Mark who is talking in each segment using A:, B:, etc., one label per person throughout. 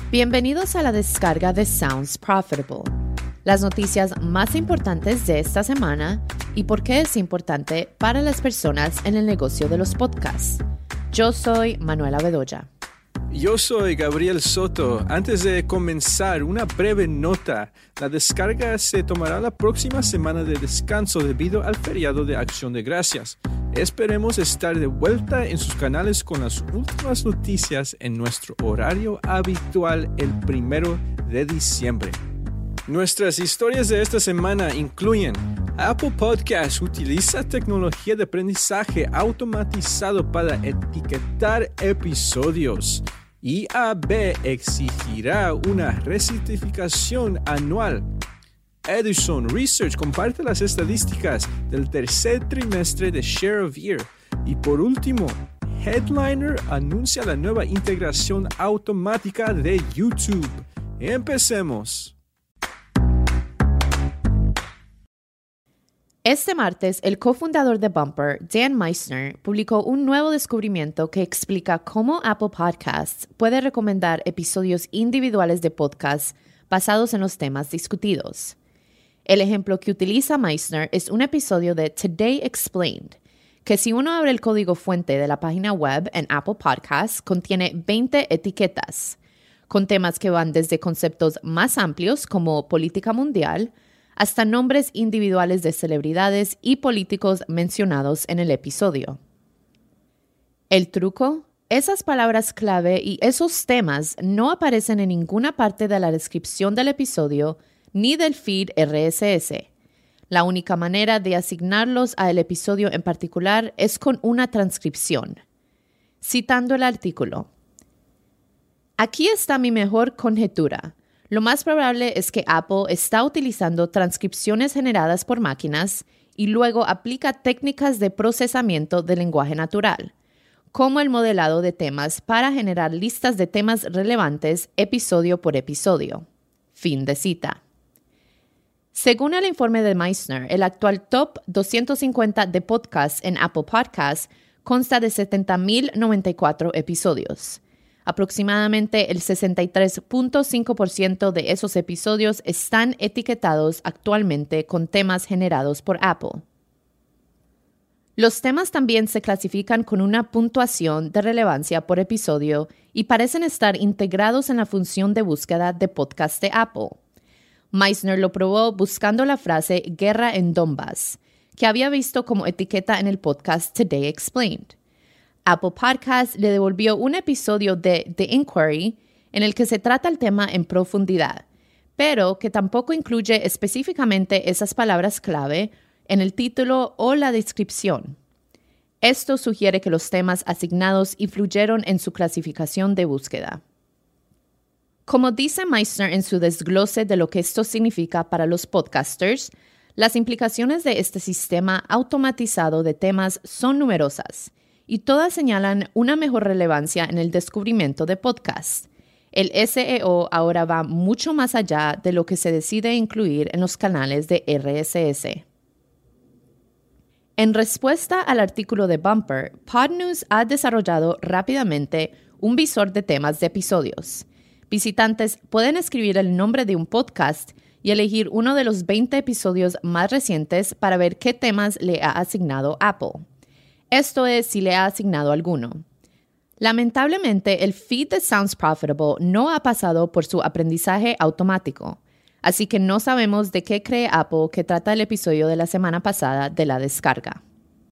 A: Bienvenidos a la descarga de Sounds Profitable, las noticias más importantes de esta semana y por qué es importante para las personas en el negocio de los podcasts. Yo soy Manuela Bedoya.
B: Yo soy Gabriel Soto. Antes de comenzar, una breve nota. La descarga se tomará la próxima semana de descanso debido al feriado de Acción de Gracias. Esperemos estar de vuelta en sus canales con las últimas noticias en nuestro horario habitual el 1 de diciembre. Nuestras historias de esta semana incluyen: Apple Podcasts utiliza tecnología de aprendizaje automatizado para etiquetar episodios. IAB exigirá una recertificación anual. Edison Research comparte las estadísticas del tercer trimestre de Share of Year. Y por último, Headliner anuncia la nueva integración automática de YouTube. Empecemos.
A: Este martes, el cofundador de Bumper, Dan Meissner, publicó un nuevo descubrimiento que explica cómo Apple Podcasts puede recomendar episodios individuales de podcasts basados en los temas discutidos. El ejemplo que utiliza Meissner es un episodio de Today Explained, que si uno abre el código fuente de la página web en Apple Podcasts, contiene 20 etiquetas, con temas que van desde conceptos más amplios como política mundial, hasta nombres individuales de celebridades y políticos mencionados en el episodio. El truco: esas palabras clave y esos temas no aparecen en ninguna parte de la descripción del episodio ni del feed RSS. La única manera de asignarlos al episodio en particular es con una transcripción. Citando el artículo: aquí está mi mejor conjetura. Lo más probable es que Apple está utilizando transcripciones generadas por máquinas y luego aplica técnicas de procesamiento de lenguaje natural, como el modelado de temas para generar listas de temas relevantes episodio por episodio. Fin de cita. Según el informe de Meissner, el actual top 250 de podcasts en Apple Podcasts consta de 70,094 episodios. Aproximadamente el 63.5% de esos episodios están etiquetados actualmente con temas generados por Apple. Los temas también se clasifican con una puntuación de relevancia por episodio y parecen estar integrados en la función de búsqueda de podcast de Apple. Meissner lo probó buscando la frase Guerra en Donbass, que había visto como etiqueta en el podcast Today Explained. Apple Podcasts le devolvió un episodio de The Inquiry en el que se trata el tema en profundidad, pero que tampoco incluye específicamente esas palabras clave en el título o la descripción. Esto sugiere que los temas asignados influyeron en su clasificación de búsqueda. Como dice Meissner en su desglose de lo que esto significa para los podcasters, las implicaciones de este sistema automatizado de temas son numerosas, y todas señalan una mejor relevancia en el descubrimiento de podcasts. El SEO ahora va mucho más allá de lo que se decide incluir en los canales de RSS. En respuesta al artículo de Bumper, Podnews ha desarrollado rápidamente un visor de temas de episodios. Visitantes pueden escribir el nombre de un podcast y elegir uno de los 20 episodios más recientes para ver qué temas le ha asignado Apple. Esto es, si le ha asignado alguno. Lamentablemente, el feed de Sounds Profitable no ha pasado por su aprendizaje automático, así que no sabemos de qué cree Apple que trata el episodio de la semana pasada de la descarga.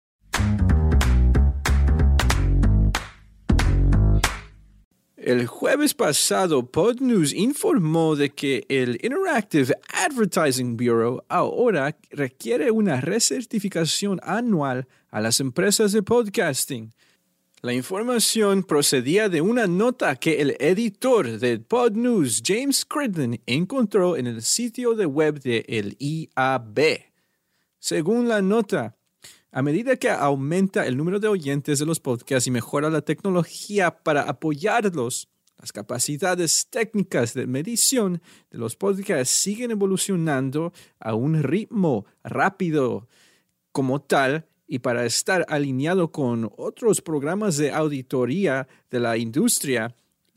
B: El jueves pasado, Podnews informó de que el Interactive Advertising Bureau ahora requiere una recertificación anual a las empresas de podcasting. La información procedía de una nota que el editor de Podnews, James Cridland, encontró en el sitio de web del IAB. Según la nota, a medida que aumenta el número de oyentes de los podcasts y mejora la tecnología para apoyarlos, las capacidades técnicas de medición de los podcasts siguen evolucionando a un ritmo rápido. Como tal, y para estar alineado con otros programas de auditoría de la industria,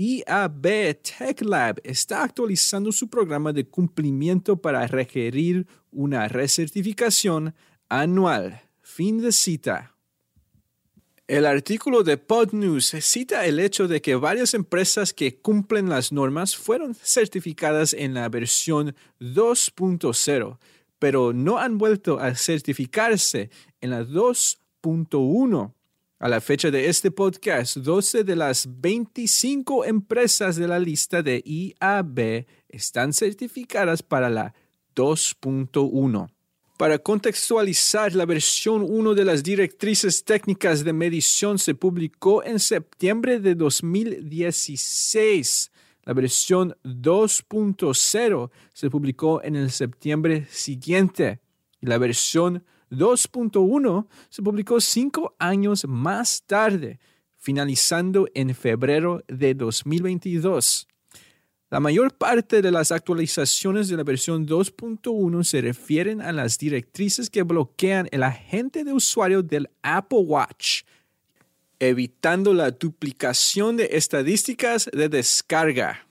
B: IAB Tech Lab está actualizando su programa de cumplimiento para requerir una recertificación anual. Fin de cita. El artículo de PodNews cita el hecho de que varias empresas que cumplen las normas fueron certificadas en la versión 2.0, pero no han vuelto a certificarse en la 2.1. A la fecha de este podcast, 12 de las 25 empresas de la lista de IAB están certificadas para la 2.1. Para contextualizar, la versión 1 de las directrices técnicas de medición se publicó en septiembre de 2016. La versión 2.0 se publicó en el septiembre siguiente. Y la versión 2.1 se publicó 5 años más tarde, finalizando en febrero de 2022. La mayor parte de las actualizaciones de la versión 2.1 se refieren a las directrices que bloquean el agente de usuario del Apple Watch, evitando la duplicación de estadísticas de descarga.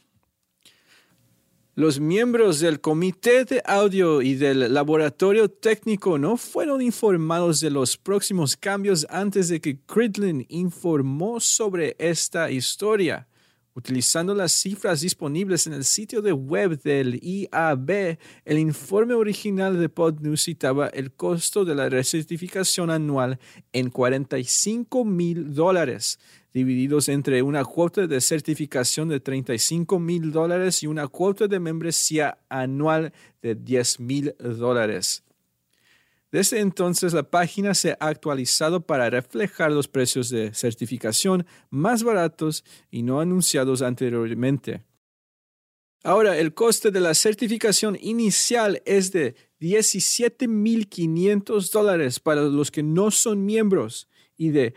B: Los miembros del comité de audio y del laboratorio técnico no fueron informados de los próximos cambios antes de que Cridlin informó sobre esta historia. Utilizando las cifras disponibles en el sitio de web del IAB, el informe original de PodNews citaba el costo de la recertificación anual en $45,000, divididos entre una cuota de certificación de $35,000 y una cuota de membresía anual de $10,000. Desde entonces, la página se ha actualizado para reflejar los precios de certificación más baratos y no anunciados anteriormente. Ahora, el coste de la certificación inicial es de $17,500 para los que no son miembros y de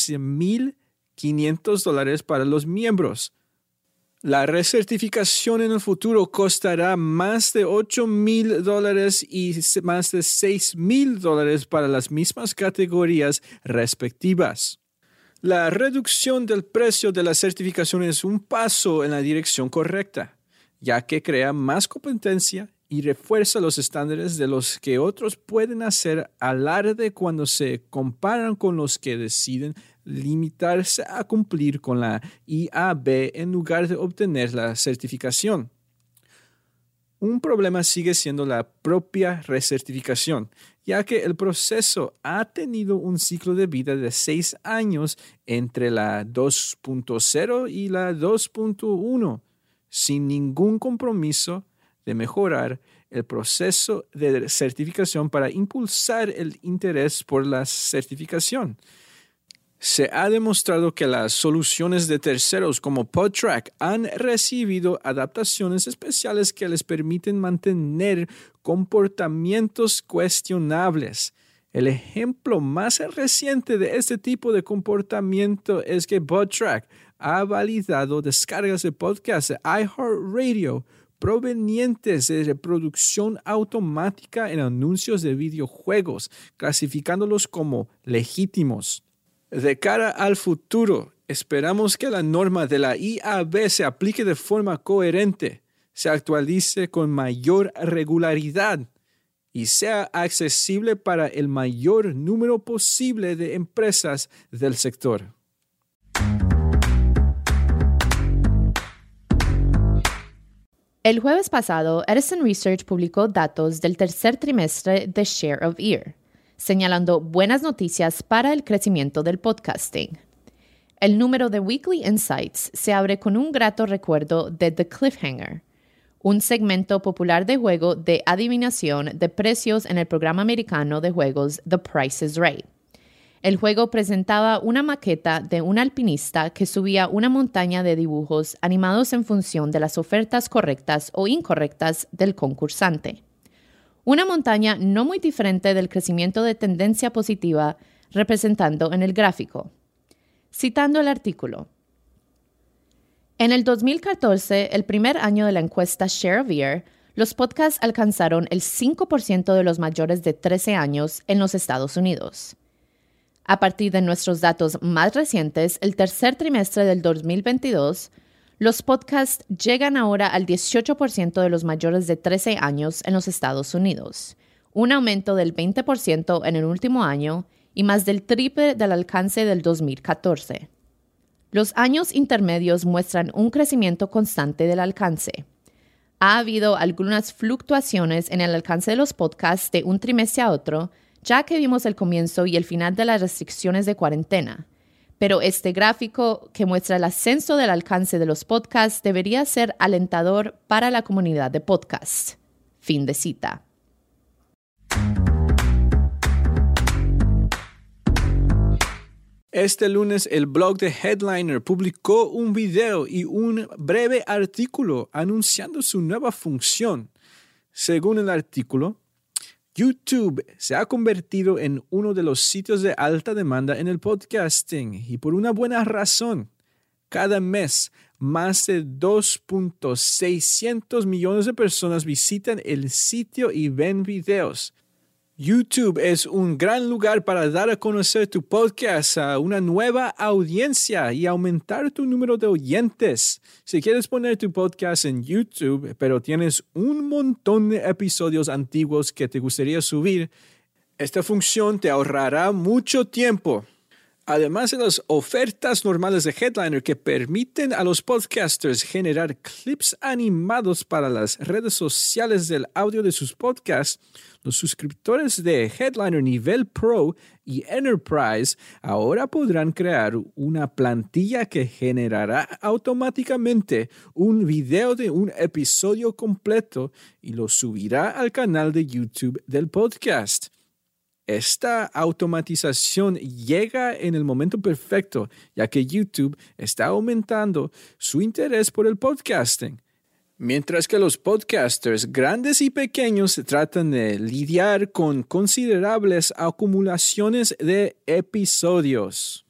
B: $12,500 para los miembros. La recertificación en el futuro costará más de $8,000 y más de $6,000 para las mismas categorías respectivas. La reducción del precio de la certificación es un paso en la dirección correcta, ya que crea más competencia y refuerza los estándares de los que otros pueden hacer alarde cuando se comparan con los que deciden limitarse a cumplir con la IAB en lugar de obtener la certificación. Un problema sigue siendo la propia recertificación, ya que el proceso ha tenido un ciclo de vida de 6 años entre la 2.0 y la 2.1, sin ningún compromiso de mejorar el proceso de certificación para impulsar el interés por la certificación. Se ha demostrado que las soluciones de terceros como PodTrack han recibido adaptaciones especiales que les permiten mantener comportamientos cuestionables. El ejemplo más reciente de este tipo de comportamiento es que PodTrack ha validado descargas de podcasts de iHeartRadio provenientes de reproducción automática en anuncios de videojuegos, clasificándolos como legítimos. De cara al futuro, esperamos que la norma de la IAB se aplique de forma coherente, se actualice con mayor regularidad y sea accesible para el mayor número posible de empresas del sector.
A: El jueves pasado, Edison Research publicó datos del tercer trimestre de Share of Ear, señalando buenas noticias para el crecimiento del podcasting. El número de Weekly Insights se abre con un grato recuerdo de The Cliffhanger, un segmento popular de juego de adivinación de precios en el programa americano de juegos The Price is Right. El juego presentaba una maqueta de un alpinista que subía una montaña de dibujos animados en función de las ofertas correctas o incorrectas del concursante. Una montaña no muy diferente del crecimiento de tendencia positiva representando en el gráfico. Citando el artículo. En el 2014, el primer año de la encuesta Share of Ear, los podcasts alcanzaron el 5% de los mayores de 13 años en los Estados Unidos. A partir de nuestros datos más recientes, el tercer trimestre del 2022, Los podcasts llegan ahora al 18% de los mayores de 13 años en los Estados Unidos, un aumento del 20% en el último año y más del triple del alcance del 2014. Los años intermedios muestran un crecimiento constante del alcance. Ha habido algunas fluctuaciones en el alcance de los podcasts de un trimestre a otro, ya que vimos el comienzo y el final de las restricciones de cuarentena. Pero este gráfico que muestra el ascenso del alcance de los podcasts debería ser alentador para la comunidad de podcasts. Fin de cita.
B: Este lunes, el blog de Headliner publicó un video y un breve artículo anunciando su nueva función. Según el artículo, YouTube se ha convertido en uno de los sitios de alta demanda en el podcasting y por una buena razón. Cada mes, más de 2.600 millones de personas visitan el sitio y ven videos. YouTube es un gran lugar para dar a conocer tu podcast a una nueva audiencia y aumentar tu número de oyentes. Si quieres poner tu podcast en YouTube, pero tienes un montón de episodios antiguos que te gustaría subir, esta función te ahorrará mucho tiempo. Además de las ofertas normales de Headliner que permiten a los podcasters generar clips animados para las redes sociales del audio de sus podcasts, los suscriptores de Headliner nivel Pro y Enterprise ahora podrán crear una plantilla que generará automáticamente un video de un episodio completo y lo subirá al canal de YouTube del podcast. Esta automatización llega en el momento perfecto, ya que YouTube está aumentando su interés por el podcasting. Mientras que los podcasters grandes y pequeños tratan de lidiar con considerables acumulaciones de episodios.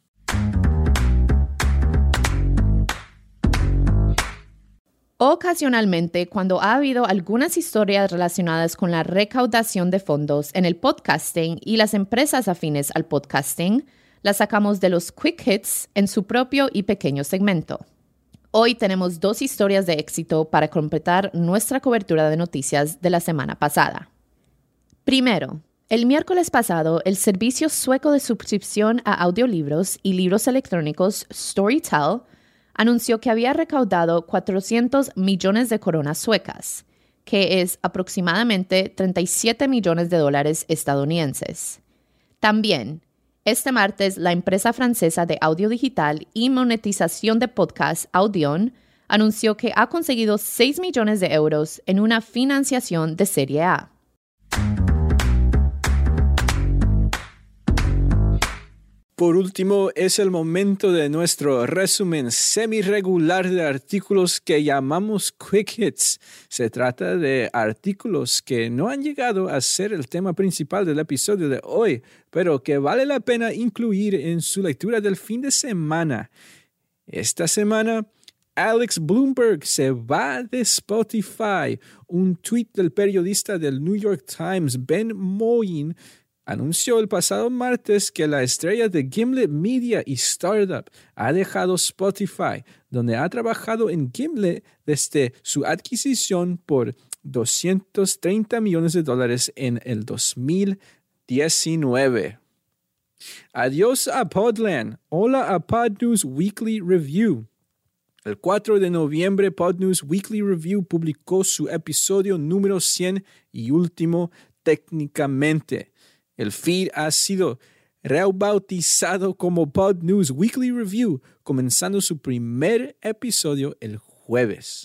A: Ocasionalmente, cuando ha habido algunas historias relacionadas con la recaudación de fondos en el podcasting y las empresas afines al podcasting, las sacamos de los Quick Hits en su propio y pequeño segmento. Hoy tenemos 2 historias de éxito para completar nuestra cobertura de noticias de la semana pasada. Primero, el miércoles pasado, el servicio sueco de suscripción a audiolibros y libros electrónicos Storytel anunció que había recaudado 400 millones de coronas suecas, que es aproximadamente 37 millones de dólares estadounidenses. También, este martes, la empresa francesa de audio digital y monetización de podcast Audion anunció que ha conseguido 6 millones de euros en una financiación de Serie A.
B: Por último, es el momento de nuestro resumen semi-regular de artículos que llamamos Quick Hits. Se trata de artículos que no han llegado a ser el tema principal del episodio de hoy, pero que vale la pena incluir en su lectura del fin de semana. Esta semana, Alex Blumberg se va de Spotify. Un tuit del periodista del New York Times, Ben Moyin, anunció el pasado martes que la estrella de Gimlet Media y Startup ha dejado Spotify, donde ha trabajado en Gimlet desde su adquisición por $230 millones en el 2019. Adiós a Podland. Hola a Podnews Weekly Review. El 4 de noviembre, Podnews Weekly Review publicó su episodio número 100 y último técnicamente. El feed ha sido rebautizado como Podnews Weekly Review, comenzando su primer episodio el jueves.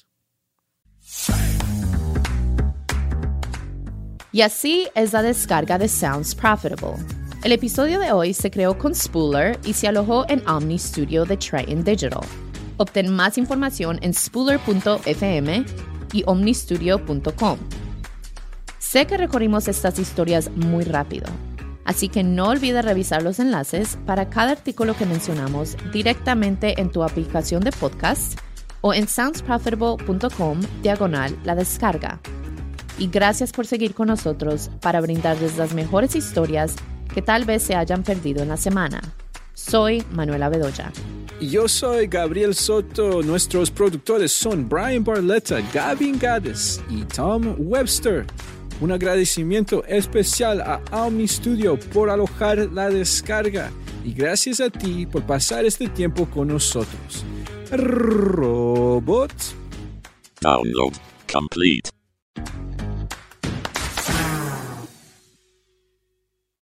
A: Y así es la descarga de Sounds Profitable. El episodio de hoy se creó con Spooler y se alojó en Omny Studio de Triton Digital. Obtén más información en spooler.fm y omnystudio.com. Sé que recorrimos estas historias muy rápido, así que no olvides revisar los enlaces para cada artículo que mencionamos directamente en tu aplicación de podcast o en soundsprofitable.com/la descarga. Y gracias por seguir con nosotros para brindarles las mejores historias que tal vez se hayan perdido en la semana. Soy Manuela Bedoya.
B: Y yo soy Gabriel Soto. Nuestros productores son Brian Barletta, Gavin Gades y Tom Webster. Un agradecimiento especial a Omni Studio por alojar la descarga. Y gracias a ti por pasar este tiempo con nosotros. Robot.
C: Download complete.